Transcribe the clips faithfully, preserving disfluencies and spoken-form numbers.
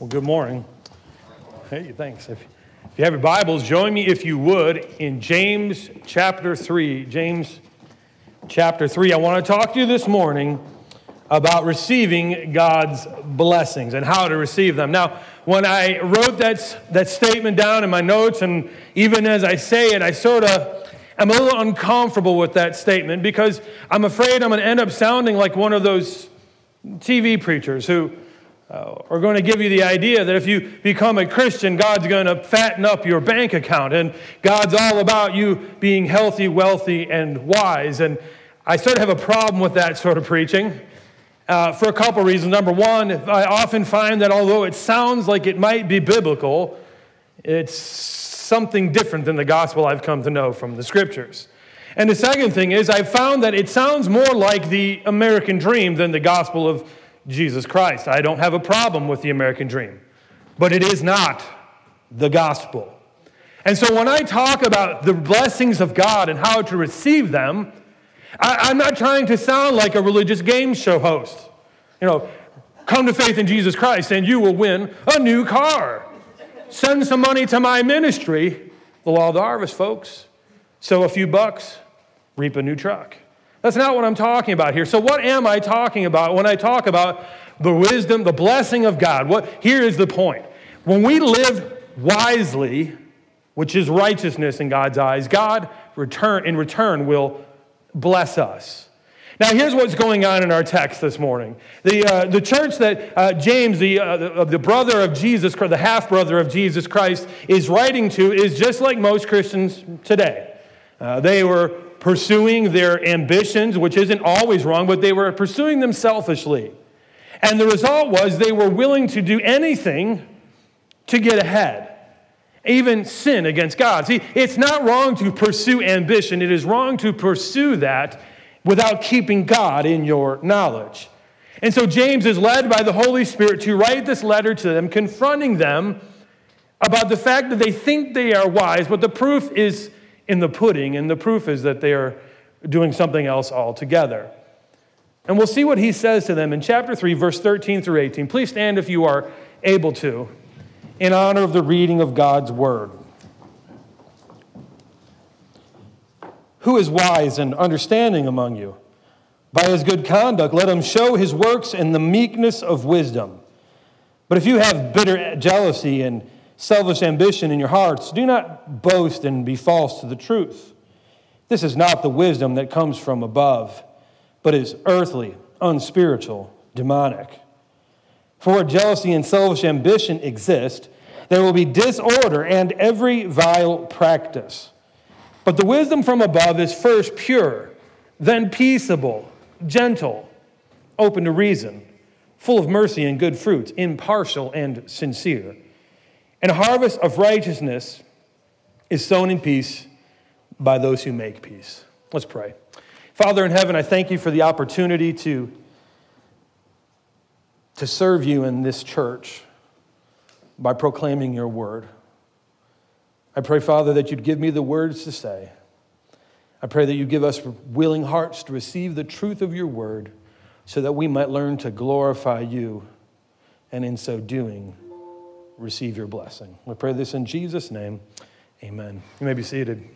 Well, good morning. Hey, thanks. If, if you have your Bibles, join me, if you would, in James chapter three. James chapter three. I want to talk to you this morning about receiving God's blessings and how to receive them. Now, when I wrote that, that statement down in my notes, and even as I say it, I sort of am a little uncomfortable with that statement because I'm afraid I'm going to end up sounding like one of those T V preachers who Uh, are going to give you the idea that if you become a Christian, God's going to fatten up your bank account, and God's all about you being healthy, wealthy, and wise. And I sort of have a problem with that sort of preaching uh, for a couple reasons. Number one, I often find that although it sounds like it might be biblical, it's something different than the gospel I've come to know from the scriptures. And the second thing is I've found that it sounds more like the American dream than the gospel of Jesus Christ. I don't have a problem with the American dream, but it is not the gospel. And so when I talk about the blessings of God and how to receive them, I, I'm not trying to sound like a religious game show host. You know, come to faith in Jesus Christ and you will win a new car. Send some money to my ministry, the law of the harvest, folks. Sow a few bucks, reap a new truck. That's not what I'm talking about here. So what am I talking about when I talk about the wisdom, the blessing of God? What, here is the point. When we live wisely, which is righteousness in God's eyes, God return, in return will bless us. Now here's what's going on in our text this morning. The, uh, the church that uh, James, the, uh, the, the brother of Jesus, the half-brother of Jesus Christ, is writing to is just like most Christians today. Uh, they were pursuing their ambitions, which isn't always wrong, but they were pursuing them selfishly. And the result was they were willing to do anything to get ahead, even sin against God. See, it's not wrong to pursue ambition. It is wrong to pursue that without keeping God in your knowledge. And so James is led by the Holy Spirit to write this letter to them, confronting them about the fact that they think they are wise, but the proof is in the pudding, and the proof is that they are doing something else altogether. And we'll see what he says to them in chapter three, verse thirteen through eighteen. Please stand if you are able to, in honor of the reading of God's word. Who is wise and understanding among you? By his good conduct, let him show his works in the meekness of wisdom. But if you have bitter jealousy and selfish ambition in your hearts, do not boast and be false to the truth. This is not the wisdom that comes from above, but is earthly, unspiritual, demonic. For where jealousy and selfish ambition exist, there will be disorder and every vile practice. But the wisdom from above is first pure, then peaceable, gentle, open to reason, full of mercy and good fruits, impartial and sincere. And a harvest of righteousness is sown in peace by those who make peace. Let's pray. Father in heaven, I thank you for the opportunity to, to serve you in this church by proclaiming your word. I pray, Father, that you'd give me the words to say. I pray that you give us willing hearts to receive the truth of your word so that we might learn to glorify you, and in so doing, receive your blessing. We pray this in Jesus' name. Amen. You may be seated.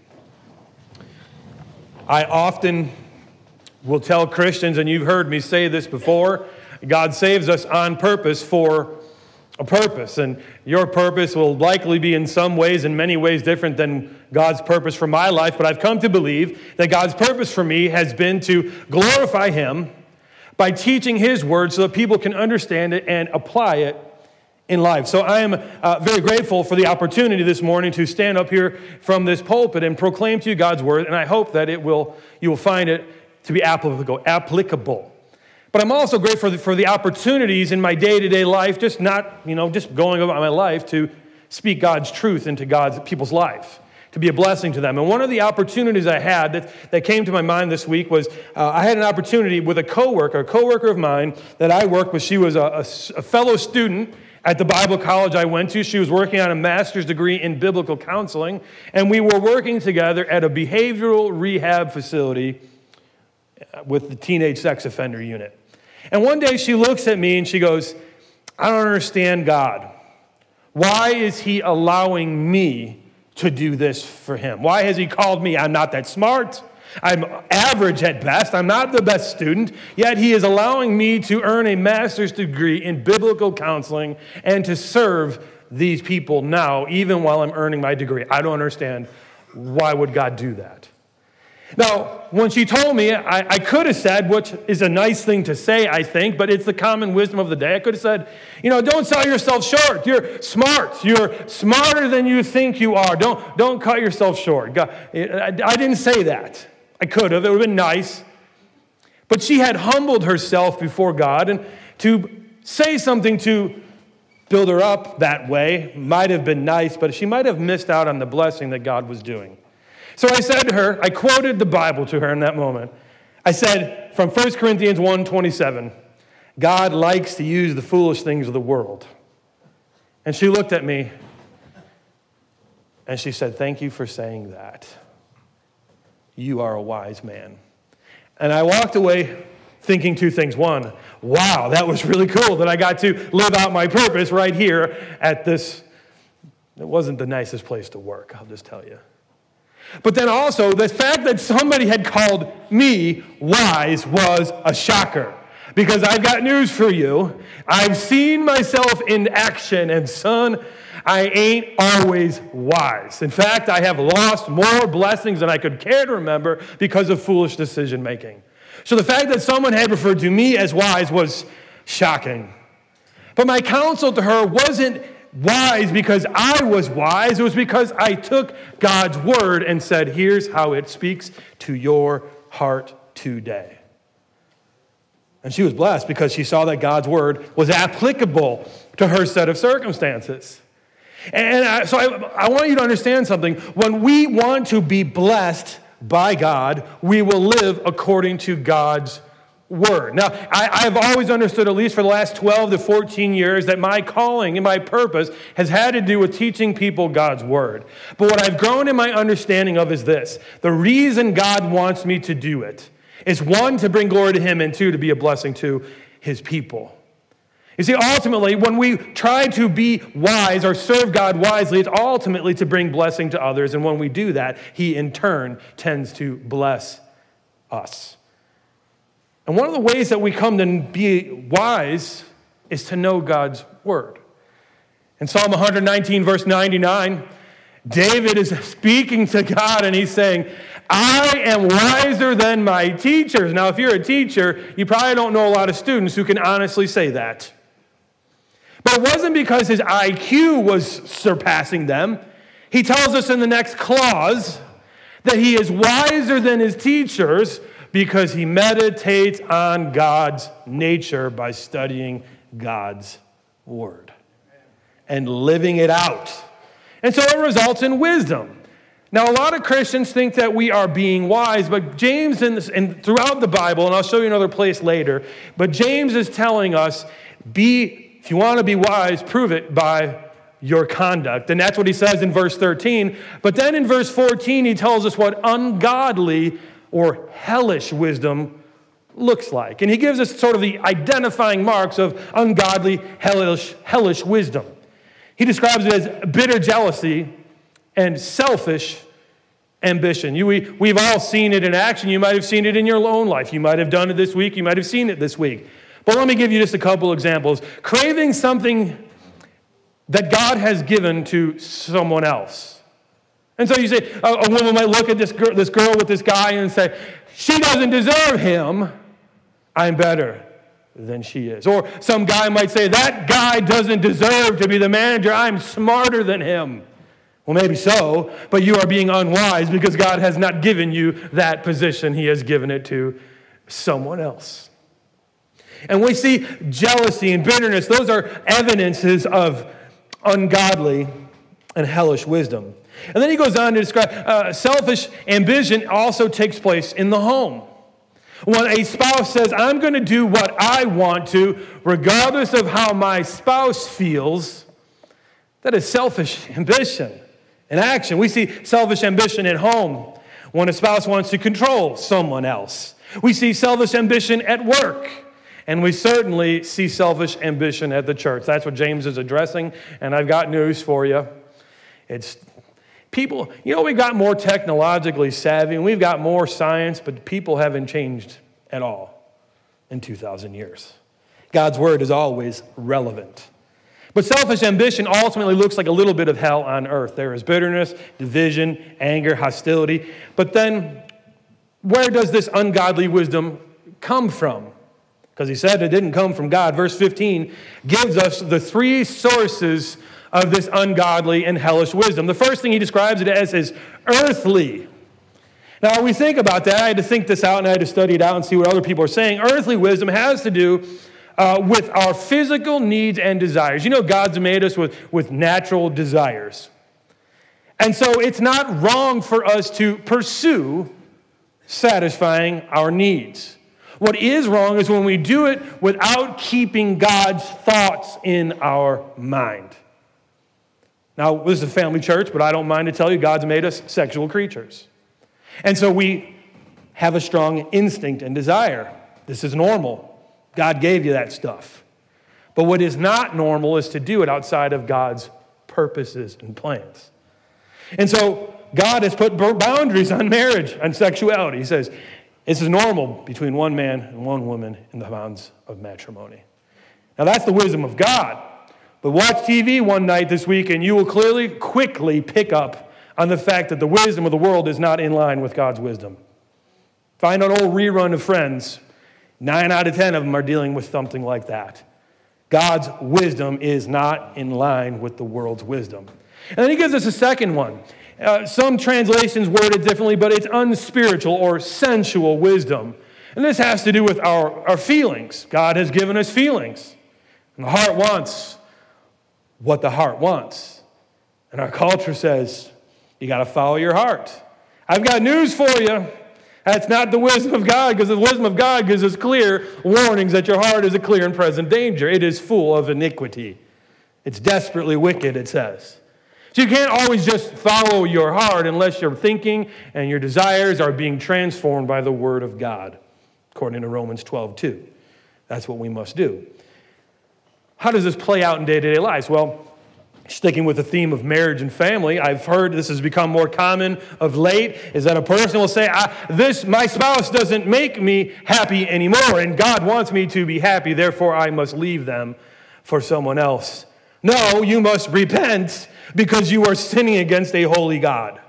I often will tell Christians, and you've heard me say this before, God saves us on purpose for a purpose. And your purpose will likely be in some ways, in many ways, different than God's purpose for my life. But I've come to believe that God's purpose for me has been to glorify him by teaching his word so that people can understand it and apply it in life. So I am uh, very grateful for the opportunity this morning to stand up here from this pulpit and proclaim to you God's word, and I hope that it will you will find it to be applicable. applicable. But I'm also grateful for the, for the opportunities in my day-to-day life, just not, you know, just going about my life to speak God's truth into God's people's life, to be a blessing to them. And one of the opportunities I had that, that came to my mind this week was uh, I had an opportunity with a coworker, a coworker of mine that I worked with. She was a, a, a fellow student at the Bible college I went to. She was working on a master's degree in biblical counseling, and we were working together at a behavioral rehab facility with the teenage sex offender unit. And one day she looks at me and she goes, I don't understand God. Why is he allowing me to do this for him? Why has he called me? I'm not that smart. I'm average at best. I'm not the best student. Yet he is allowing me to earn a master's degree in biblical counseling and to serve these people now, even while I'm earning my degree. I don't understand. Why would God do that? Now, when she told me, I, I could have said, which is a nice thing to say, I think, but it's the common wisdom of the day. I could have said, you know, don't sell yourself short. You're smart. You're smarter than you think you are. Don't, don't cut yourself short. God, I, I didn't say that. I could have. It would have been nice. But she had humbled herself before God, and to say something to build her up that way might have been nice, but she might have missed out on the blessing that God was doing. So I said to her, I quoted the Bible to her in that moment. I said from First Corinthians one twenty-seven, God likes to use the foolish things of the world. And she looked at me and she said, thank you for saying that. You are a wise man. And I walked away thinking two things. One, wow, that was really cool that I got to live out my purpose right here at this. It wasn't the nicest place to work, I'll just tell you. But then also, the fact that somebody had called me wise was a shocker. Because I've got news for you. I've seen myself in action, and son, I ain't always wise. In fact, I have lost more blessings than I could care to remember because of foolish decision making. So the fact that someone had referred to me as wise was shocking. But my counsel to her wasn't wise because I was wise. It was because I took God's word and said, here's how it speaks to your heart today. And she was blessed because she saw that God's word was applicable to her set of circumstances. And I, so I, I want you to understand something. When we want to be blessed by God, we will live according to God's word. Now, I, I've always understood, at least for the last twelve to fourteen years, that my calling and my purpose has had to do with teaching people God's word. But what I've grown in my understanding of is this. The reason God wants me to do it is, one, to bring glory to him, and two, to be a blessing to his people. You see, ultimately, when we try to be wise or serve God wisely, it's ultimately to bring blessing to others. And when we do that, he in turn tends to bless us. And one of the ways that we come to be wise is to know God's word. In Psalm one nineteen, verse ninety-nine, David is speaking to God and he's saying, I am wiser than my teachers. Now, if you're a teacher, you probably don't know a lot of students who can honestly say that. But it wasn't because his I Q was surpassing them. He tells us in the next clause that he is wiser than his teachers because he meditates on God's nature by studying God's word and living it out. And so it results in wisdom. Now, a lot of Christians think that we are being wise, but James, in this, and throughout the Bible, and I'll show you another place later, but James is telling us, be, if you want to be wise, prove it by your conduct. And that's what he says in verse thirteen. But then in verse fourteen, he tells us what ungodly or hellish wisdom looks like. And he gives us sort of the identifying marks of ungodly, hellish, hellish wisdom. He describes it as bitter jealousy and selfish ambition. You, we, we've all seen it in action. You might have seen it in your own life. You might have done it this week. You might have seen it this week. But let me give you just a couple examples. Craving something that God has given to someone else. And so you say, a, a woman might look at this girl, this girl with this guy and say, she doesn't deserve him. I'm better than she is. Or some guy might say, that guy doesn't deserve to be the manager. I'm smarter than him. Well, maybe so, but you are being unwise because God has not given you that position. He has given it to someone else. And we see jealousy and bitterness. Those are evidences of ungodly and hellish wisdom. And then he goes on to describe uh, selfish ambition also takes place in the home. When a spouse says, I'm going to do what I want to, regardless of how my spouse feels, that is selfish ambition in action. We see selfish ambition at home when a spouse wants to control someone else. We see selfish ambition at work. And we certainly see selfish ambition at the church. That's what James is addressing, and I've got news for you. It's people, you know, we've got more technologically savvy, and we've got more science, but people haven't changed at all in two thousand years. God's word is always relevant. But selfish ambition ultimately looks like a little bit of hell on earth. There is bitterness, division, anger, hostility. But then, where does this ungodly wisdom come from? Because he said it didn't come from God. Verse fifteen gives us the three sources of this ungodly and hellish wisdom. The first thing he describes it as is earthly. Now, when we think about that, I had to think this out and I had to study it out and see what other people are saying. Earthly wisdom has to do Uh, with our physical needs and desires. You know, God's made us with, with natural desires. And so it's not wrong for us to pursue satisfying our needs. What is wrong is when we do it without keeping God's thoughts in our mind. Now, this is a family church, but I don't mind to tell you, God's made us sexual creatures. And so we have a strong instinct and desire. This is normal. God gave you that stuff. But what is not normal is to do it outside of God's purposes and plans. And so God has put boundaries on marriage and sexuality. He says, this is normal between one man and one woman in the bonds of matrimony. Now that's the wisdom of God. But watch T V one night this week and you will clearly, quickly pick up on the fact that the wisdom of the world is not in line with God's wisdom. Find an old rerun of Friends. Nine out of ten of them are dealing with something like that. God's wisdom is not in line with the world's wisdom. And then he gives us a second one. Uh, some translations word it differently, but it's unspiritual or sensual wisdom. And this has to do with our, our feelings. God has given us feelings. And the heart wants what the heart wants. And our culture says, you got to follow your heart. I've got news for you. That's not the wisdom of God, because the wisdom of God gives us clear warnings that your heart is a clear and present danger. It is full of iniquity. It's desperately wicked, it says. So you can't always just follow your heart unless your thinking and your desires are being transformed by the word of God, according to Romans twelve two. That's what we must do. How does this play out in day-to-day lives? Well, sticking with the theme of marriage and family, I've heard this has become more common of late, is that a person will say, I, this, my spouse doesn't make me happy anymore, and God wants me to be happy, therefore I must leave them for someone else. No, you must repent because you are sinning against a holy God.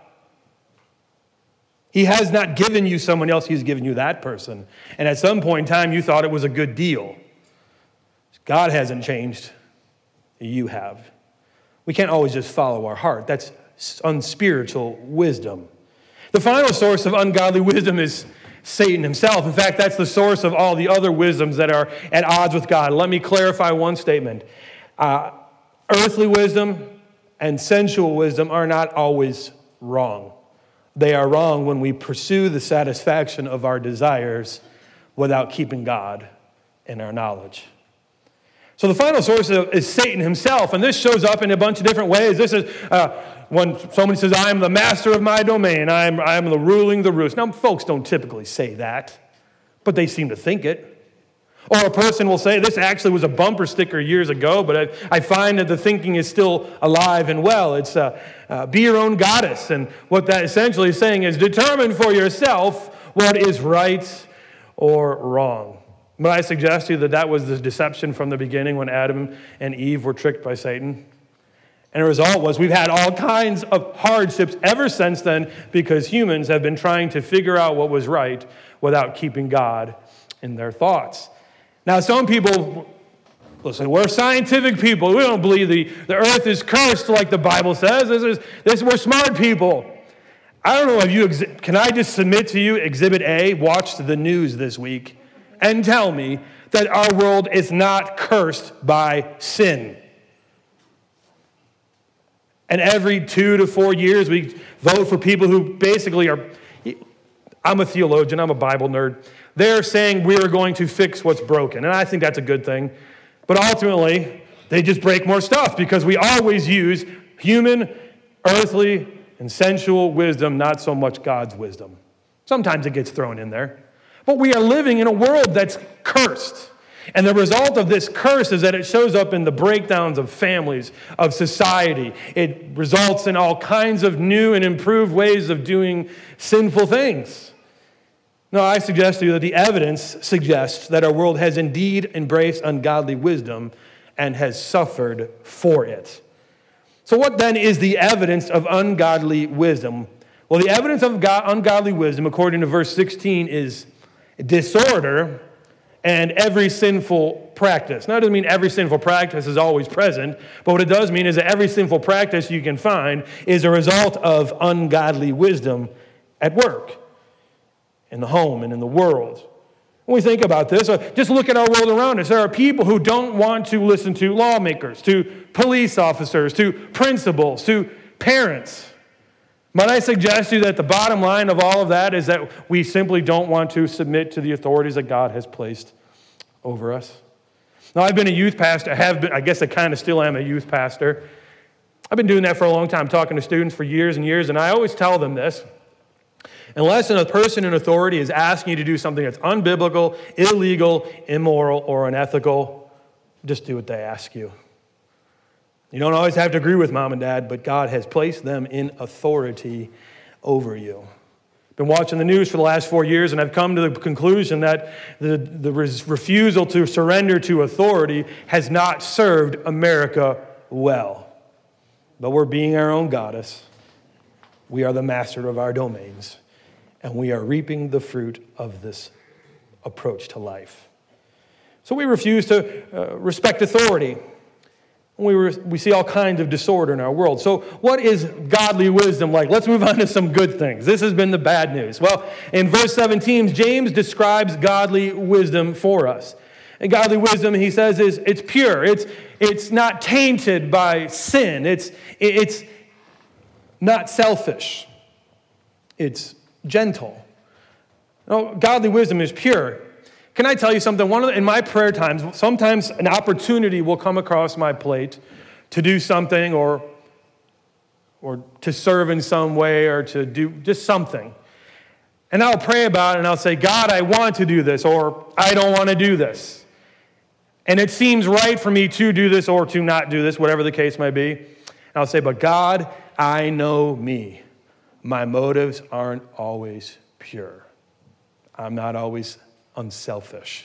He has not given you someone else, he's given you that person. And at some point in time, you thought it was a good deal. God hasn't changed, you have. We can't always just follow our heart. That's unspiritual wisdom. The final source of ungodly wisdom is Satan himself. In fact, that's the source of all the other wisdoms that are at odds with God. Let me clarify one statement. Uh, earthly wisdom and sensual wisdom are not always wrong. They are wrong when we pursue the satisfaction of our desires without keeping God in our knowledge. So the final source is Satan himself, and this shows up in a bunch of different ways. This is uh, when somebody says, I am the master of my domain, I am, I am the ruling the roost. Now, folks don't typically say that, but they seem to think it. Or a person will say, this actually was a bumper sticker years ago, but I, I find that the thinking is still alive and well. It's uh, uh, be your own goddess, and what that essentially is saying is determine for yourself what is right or wrong. But I suggest to you that that was the deception from the beginning when Adam and Eve were tricked by Satan. And the result was we've had all kinds of hardships ever since then because humans have been trying to figure out what was right without keeping God in their thoughts. Now, some people, listen, we're scientific people. We don't believe the, the earth is cursed like the Bible says. This is, this, we're smart people. I don't know if you, can I just submit to you, Exhibit A, watched the news this week and tell me that our world is not cursed by sin. And every two to four years, we vote for people who basically are, I'm a theologian, I'm a Bible nerd. They're saying we are going to fix what's broken. And I think that's a good thing. But ultimately, they just break more stuff because we always use human, earthly, and sensual wisdom, not so much God's wisdom. Sometimes it gets thrown in there. But we are living in a world that's cursed. And the result of this curse is that it shows up in the breakdowns of families, of society. It results in all kinds of new and improved ways of doing sinful things. Now, I suggest to you that the evidence suggests that our world has indeed embraced ungodly wisdom and has suffered for it. So what then is the evidence of ungodly wisdom? Well, the evidence of God, ungodly wisdom, according to verse sixteen, is disorder and every sinful practice. Now, it doesn't mean every sinful practice is always present, but what it does mean is that every sinful practice you can find is a result of ungodly wisdom at work, in the home, and in the world. When we think about this, just look at our world around us. There are people who don't want to listen to lawmakers, to police officers, to principals, to parents. Might I suggest to you that the bottom line of all of that is that we simply don't want to submit to the authorities that God has placed over us? Now, I've been a youth pastor. I have been, I guess I kind of still am a youth pastor. I've been doing that for a long time, talking to students for years and years, and I always tell them this. Unless a person in authority is asking you to do something that's unbiblical, illegal, immoral, or unethical, just do what they ask you. You don't always have to agree with mom and dad, but God has placed them in authority over you. I've been watching the news for the last four years, and I've come to the conclusion that the, the refusal to surrender to authority has not served America well. But we're being our own goddess. We are the master of our domains, and we are reaping the fruit of this approach to life. So we refuse to uh, respect authority. We, re- we see all kinds of disorder in our world. So what is godly wisdom like? Let's move on to some good things. This has been the bad news. Well, in verse seventeen, James describes godly wisdom for us. And godly wisdom, he says, is it's pure. It's, it's not tainted by sin. It's, it's not selfish. It's gentle. No, godly wisdom is pure. Can I tell you something? One of the, in my prayer times, sometimes an opportunity will come across my plate to do something or, or to serve in some way or to do just something. And I'll pray about it and I'll say, God, I want to do this, or I don't want to do this. And it seems right for me to do this or to not do this, whatever the case may be. And I'll say, but God, I know me. My motives aren't always pure. I'm not always unselfish.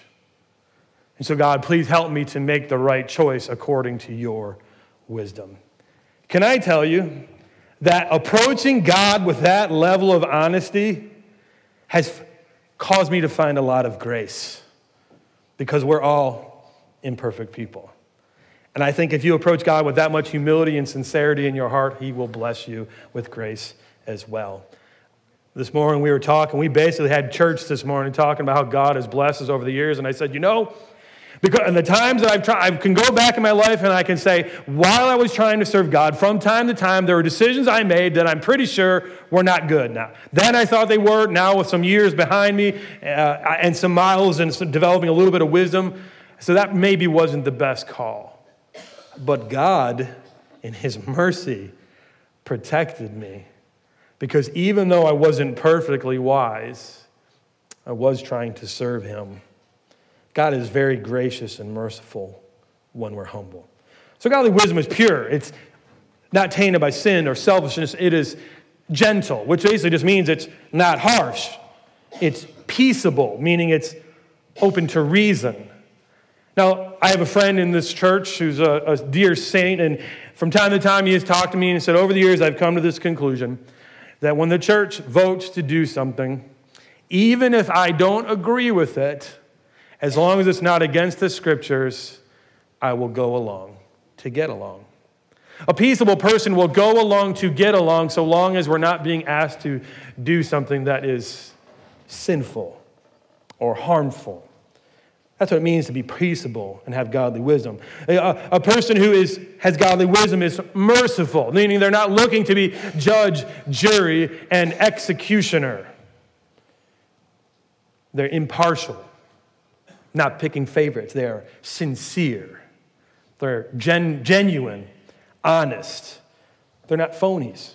And so, God, please help me to make the right choice according to your wisdom. Can I tell you that approaching God with that level of honesty has caused me to find a lot of grace, because we're all imperfect people. And I think if you approach God with that much humility and sincerity in your heart, he will bless you with grace as well. This morning we were talking, we basically had church this morning talking about how God has blessed us over the years. And I said, you know, because in the times that I've tried, I can go back in my life and I can say, while I was trying to serve God, from time to time, there were decisions I made that I'm pretty sure were not good. Now, then I thought they were. Now with some years behind me uh, and some miles and some developing a little bit of wisdom, so that maybe wasn't the best call. But God, in his mercy, protected me. Because even though I wasn't perfectly wise, I was trying to serve him. God is very gracious and merciful when we're humble. So godly wisdom is pure. It's not tainted by sin or selfishness. It is gentle, which basically just means it's not harsh. It's peaceable, meaning it's open to reason. Now, I have a friend in this church who's a, a dear saint, and from time to time he has talked to me and said, over the years I've come to this conclusion that when the church votes to do something, even if I don't agree with it, as long as it's not against the scriptures, I will go along to get along. A peaceable person will go along to get along so long as we're not being asked to do something that is sinful or harmful. That's what it means to be peaceable and have godly wisdom. A, a person who is has godly wisdom is merciful, meaning they're not looking to be judge, jury, and executioner. They're impartial, not picking favorites. They're sincere. They're gen, genuine, honest. They're not phonies.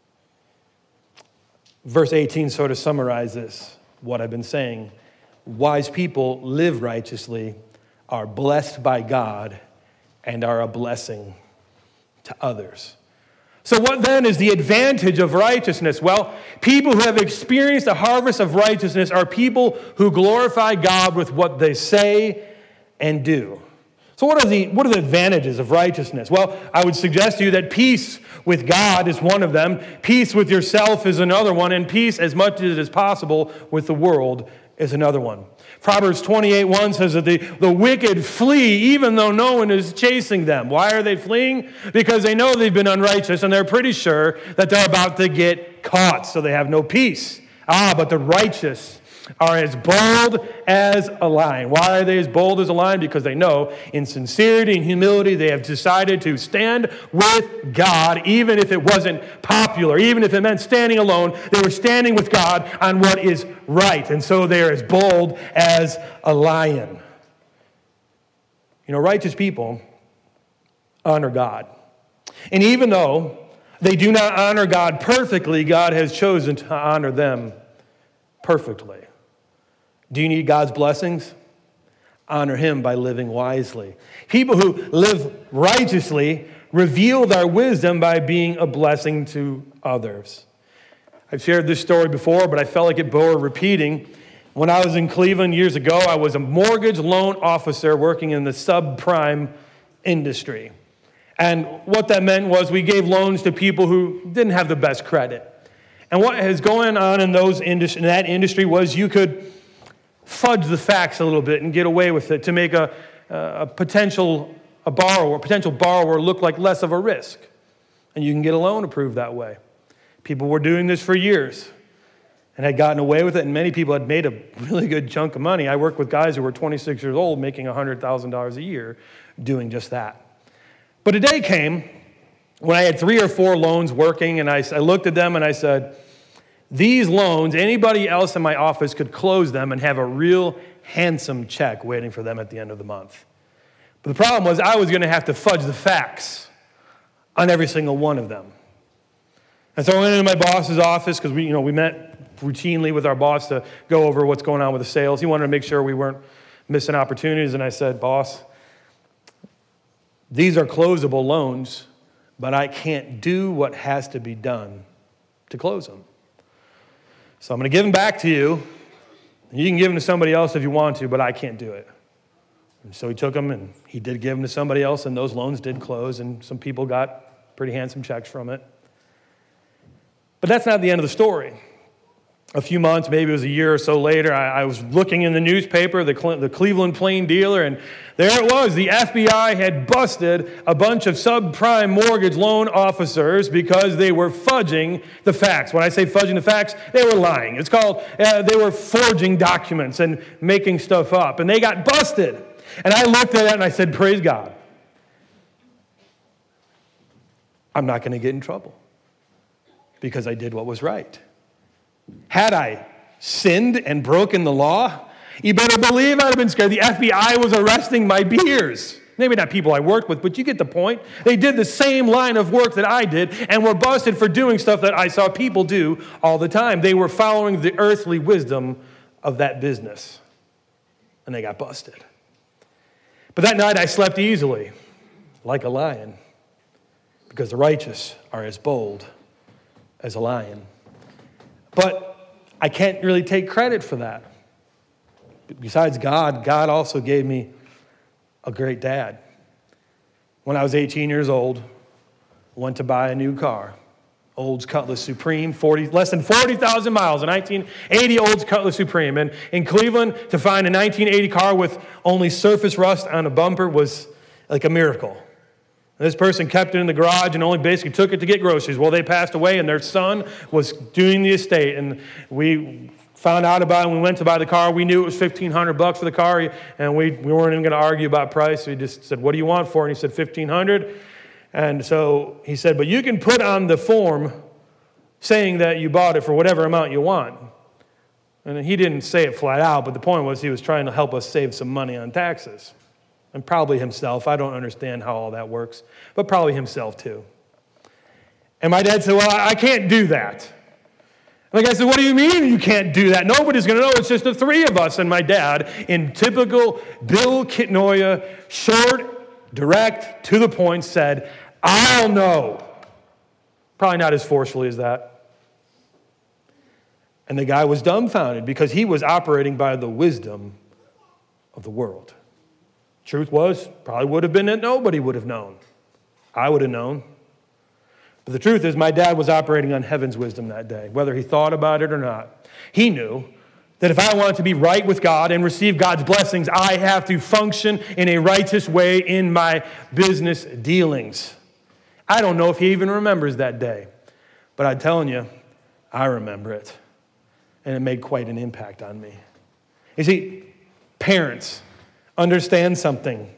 Verse eighteen sort of summarizes what I've been saying. Wise people live righteously. are blessed by God and are a blessing to others. So what then is the advantage of righteousness? Well, people who have experienced a harvest of righteousness are people who glorify God with what they say and do. So what are the what are the advantages of righteousness? Well, I would suggest to you that peace with God is one of them, peace with yourself is another one, and peace as much as it is possible with the world is another one. Proverbs twenty-eight one says that the, the wicked flee even though no one is chasing them. Why are they fleeing? Because they know they've been unrighteous and they're pretty sure that they're about to get caught, so they have no peace. Ah, but the righteous are as bold as a lion. Why are they as bold as a lion? Because they know in sincerity and humility they have decided to stand with God, even if it wasn't popular, even if it meant standing alone. They were standing with God on what is right, and so they are as bold as a lion. You know, righteous people honor God. And even though they do not honor God perfectly, God has chosen to honor them perfectly. Do you need God's blessings? Honor him by living wisely. People who live righteously reveal their wisdom by being a blessing to others. I've shared this story before, but I felt like it bore repeating. When I was in Cleveland years ago, I was a mortgage loan officer working in the subprime industry. And what that meant was we gave loans to people who didn't have the best credit. And what is going on in those indus- in that industry was you could fudge the facts a little bit and get away with it to make a, a potential a borrower, potential borrower look like less of a risk. And you can get a loan approved that way. People were doing this for years and had gotten away with it, and many people had made a really good chunk of money. I worked with guys who were twenty-six years old making one hundred thousand dollars a year doing just that. But a day came when I had three or four loans working, and I, I looked at them and I said, these loans, anybody else in my office could close them and have a real handsome check waiting for them at the end of the month. But the problem was I was going to have to fudge the facts on every single one of them. And so I went into my boss's office because we, you know, we met routinely with our boss to go over what's going on with the sales. He wanted to make sure we weren't missing opportunities. And I said, boss, these are closable loans, but I can't do what has to be done to close them. So I'm going to give them back to you. You can give them to somebody else if you want to, but I can't do it. And so he took them, and he did give them to somebody else, and those loans did close, and some people got pretty handsome checks from it. But that's not the end of the story. A few months, maybe it was a year or so later, I, I was looking in the newspaper, the, Cle- the Cleveland Plain Dealer, and there it was. The F B I had busted a bunch of subprime mortgage loan officers because they were fudging the facts. When I say fudging the facts, they were lying. It's called, uh, they were forging documents and making stuff up, and they got busted. And I looked at it and I said, praise God. I'm not going to get in trouble because I did what was right. Had I sinned and broken the law, you better believe I'd have been scared. The F B I was arresting my peers. Maybe not people I worked with, but you get the point. They did the same line of work that I did and were busted for doing stuff that I saw people do all the time. They were following the earthly wisdom of that business, and they got busted. But that night I slept easily, like a lion, because the righteous are as bold as a lion. But I can't really take credit for that. Besides God, God also gave me a great dad. When I was eighteen years old, I went to buy a new car. Olds Cutlass Supreme, forty, less than forty thousand miles, a nineteen eighty Olds Cutlass Supreme. And in Cleveland, to find a nineteen eighty car with only surface rust on a bumper was like a miracle. This person kept it in the garage and only basically took it to get groceries. Well, they passed away, and their son was doing the estate. And we found out about it, and we went to buy the car. We knew it was fifteen hundred bucks for the car, and we, we weren't even going to argue about price. We just said, what do you want for it? And he said, fifteen hundred. And so he said, but you can put on the form saying that you bought it for whatever amount you want. And he didn't say it flat out, but the point was he was trying to help us save some money on taxes. And probably himself. I don't understand how all that works, but probably himself too. And my dad said, well, I can't do that. Like I said, what do you mean you can't do that? Nobody's going to know. It's just the three of us. And my dad, in typical Bill Kitnoya, short, direct, to the point, said, I'll know. Probably not as forcefully as that. And the guy was dumbfounded because he was operating by the wisdom of the world. Truth was, probably would have been that nobody would have known. I would have known. But the truth is, my dad was operating on heaven's wisdom that day, whether he thought about it or not. He knew that if I wanted to be right with God and receive God's blessings, I have to function in a righteous way in my business dealings. I don't know if he even remembers that day, but I'm telling you, I remember it, and it made quite an impact on me. You see, parents, understand something.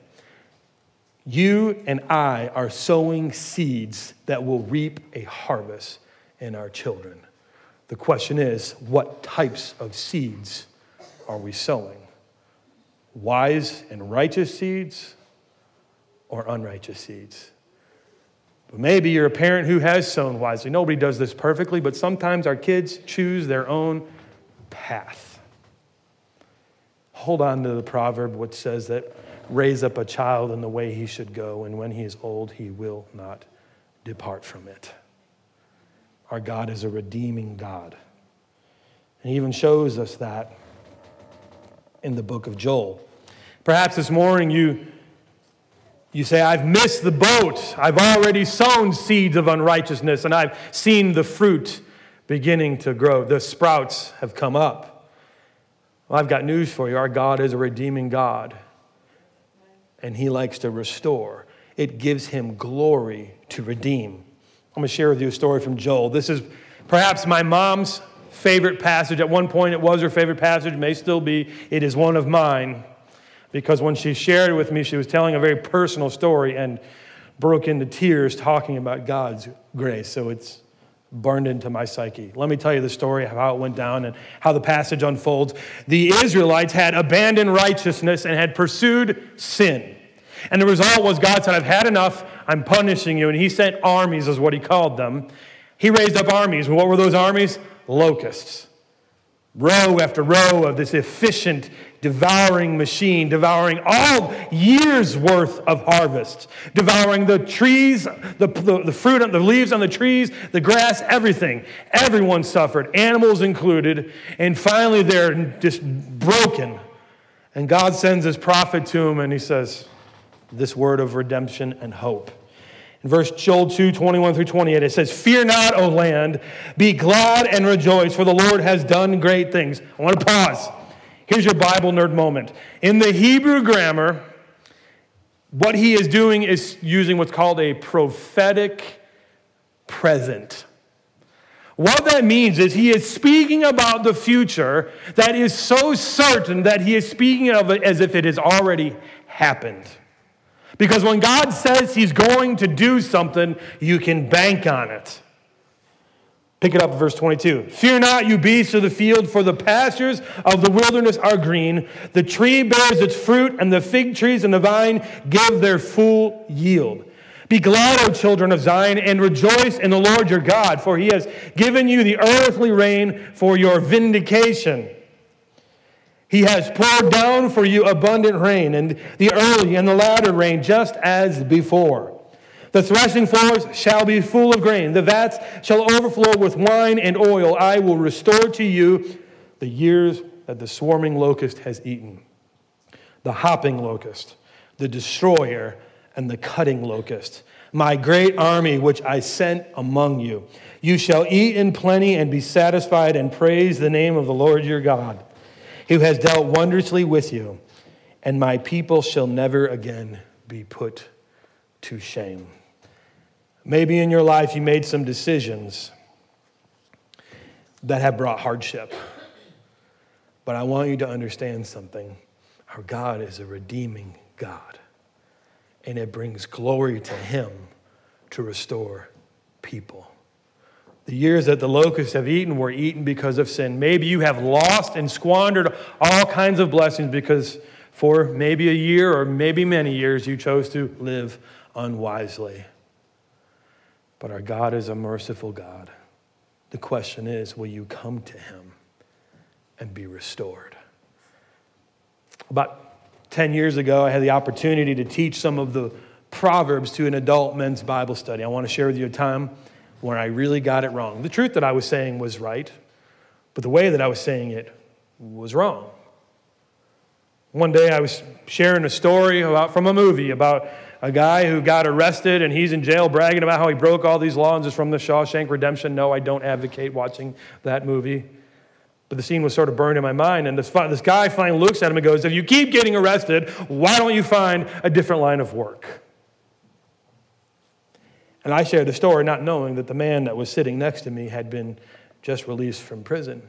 You and I are sowing seeds that will reap a harvest in our children. The question is, what types of seeds are we sowing? Wise and righteous seeds or unrighteous seeds? But maybe you're a parent who has sown wisely. Nobody does this perfectly, but sometimes our kids choose their own path. Hold on to the proverb which says that raise up a child in the way he should go, and when he is old, he will not depart from it. Our God is a redeeming God. And he even shows us that in the book of Joel. Perhaps this morning you, you say, I've missed the boat. I've already sown seeds of unrighteousness, and I've seen the fruit beginning to grow. The sprouts have come up. Well, I've got news for you. Our God is a redeeming God, and he likes to restore. It gives him glory to redeem. I'm going to share with you a story from Joel. This is perhaps my mom's favorite passage. At one point it was her favorite passage, may still be. It is one of mine, because when she shared it with me, she was telling a very personal story and broke into tears talking about God's grace. So it's burned into my psyche. Let me tell you the story of how it went down and how the passage unfolds. The Israelites had abandoned righteousness and had pursued sin. And the result was God said, I've had enough. I'm punishing you. And he sent armies, is what he called them. He raised up armies. And what were those armies? Locusts. Row after row of this efficient, devouring machine, devouring all years' worth of harvest, devouring the trees, the, the, the fruit, the leaves on the trees, the grass, everything. Everyone suffered, animals included. And finally, they're just broken. And God sends his prophet to them, and he says this word of redemption and hope. In verse Joel two, twenty-one through twenty-eight, it says, Fear not, O land, be glad and rejoice, for the Lord has done great things. I want to pause. Here's your Bible nerd moment. In the Hebrew grammar, what he is doing is using what's called a prophetic present. What that means is he is speaking about the future that is so certain that he is speaking of it as if it has already happened. Because when God says he's going to do something, you can bank on it. Pick it up at verse twenty-two. Fear not, you beasts of the field, for the pastures of the wilderness are green. The tree bears its fruit, and the fig trees and the vine give their full yield. Be glad, O children of Zion, and rejoice in the Lord your God, for he has given you the earthly rain for your vindication. He has poured down for you abundant rain, and the early and the latter rain, just as before. The threshing floors shall be full of grain. The vats shall overflow with wine and oil. I will restore to you the years that the swarming locust has eaten. The hopping locust, the destroyer, and the cutting locust. My great army which I sent among you. You shall eat in plenty and be satisfied and praise the name of the Lord your God, who has dealt wondrously with you, and my people shall never again be put to shame. Maybe in your life you made some decisions that have brought hardship. But I want you to understand something. Our God is a redeeming God. And it brings glory to him to restore people. The years that the locusts have eaten were eaten because of sin. Maybe you have lost and squandered all kinds of blessings because for maybe a year or maybe many years you chose to live unwisely. But our God is a merciful God. The question is, will you come to him and be restored? About ten years ago, I had the opportunity to teach some of the Proverbs to an adult men's Bible study. I want to share with you a time where I really got it wrong. The truth that I was saying was right, but the way that I was saying it was wrong. One day I was sharing a story about from a movie about a guy who got arrested and he's in jail bragging about how he broke all these laws. It's from the Shawshank Redemption. No, I don't advocate watching that movie. But the scene was sort of burned in my mind. And this, this guy finally looks at him and goes, if you keep getting arrested, why don't you find a different line of work? And I shared the story not knowing that the man that was sitting next to me had been just released from prison.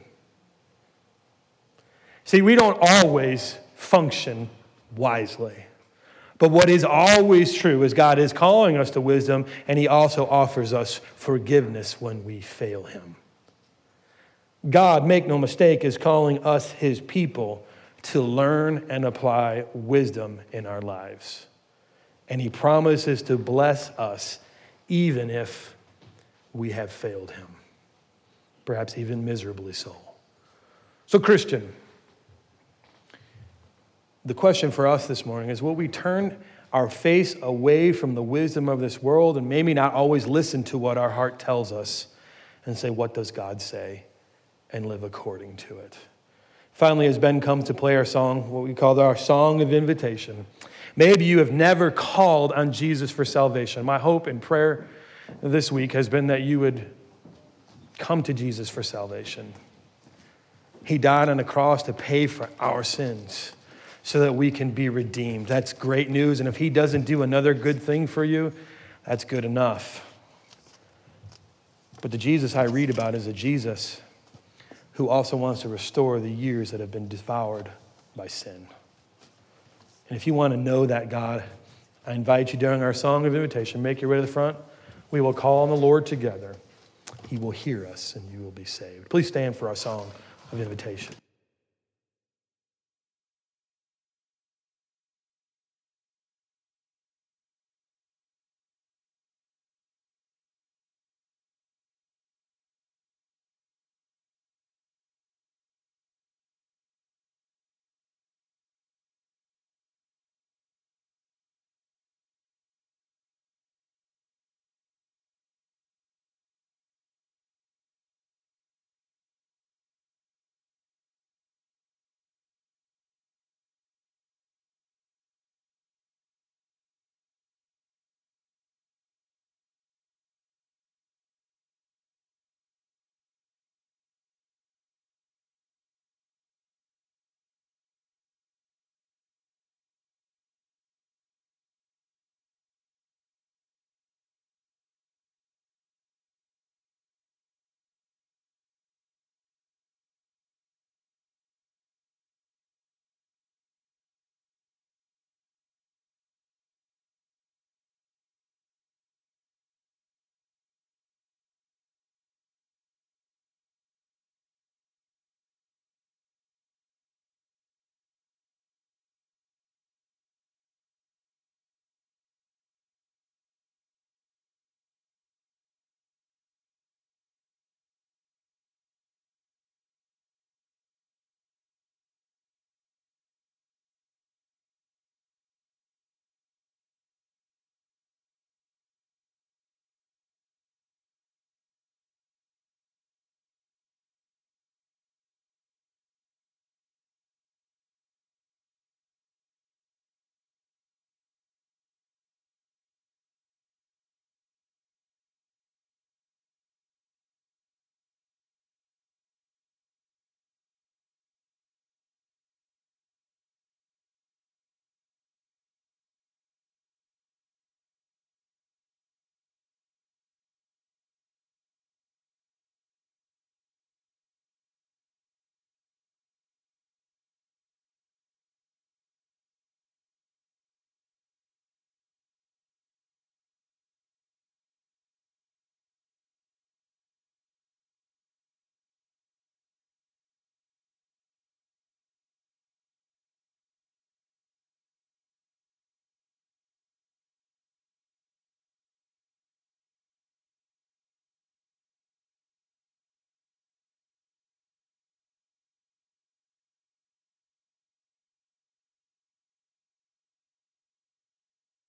See, we don't always function wisely. But what is always true is God is calling us to wisdom, and he also offers us forgiveness when we fail him. God, make no mistake, is calling us his people to learn and apply wisdom in our lives. And he promises to bless us even if we have failed him, perhaps even miserably so. So, Christian, the question for us this morning is, will we turn our face away from the wisdom of this world and maybe not always listen to what our heart tells us and say, what does God say, and live according to it? Finally, as Ben comes to play our song, what we call our song of invitation, maybe you have never called on Jesus for salvation. My hope and prayer this week has been that you would come to Jesus for salvation. He died on the cross to pay for our sins so that we can be redeemed. That's great news. And if he doesn't do another good thing for you, that's good enough. But the Jesus I read about is a Jesus who also wants to restore the years that have been devoured by sin. And if you want to know that God, I invite you during our song of invitation, make your way to the front. We will call on the Lord together. He will hear us and you will be saved. Please stand for our song of invitation.